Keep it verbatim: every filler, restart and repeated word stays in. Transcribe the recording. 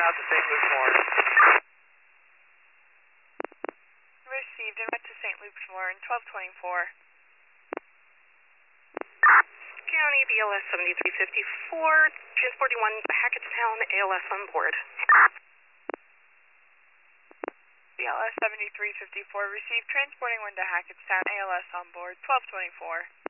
out to Saint Luke's Warren. Received and went to Saint Luke's Warren, twelve twenty-four. County B L S seventy-three fifty-four, transporting one to Hackettstown, A L S on board. B L S seventy-three fifty-four, received, transporting one to Hackettstown, A L S on board, twelve twenty-four.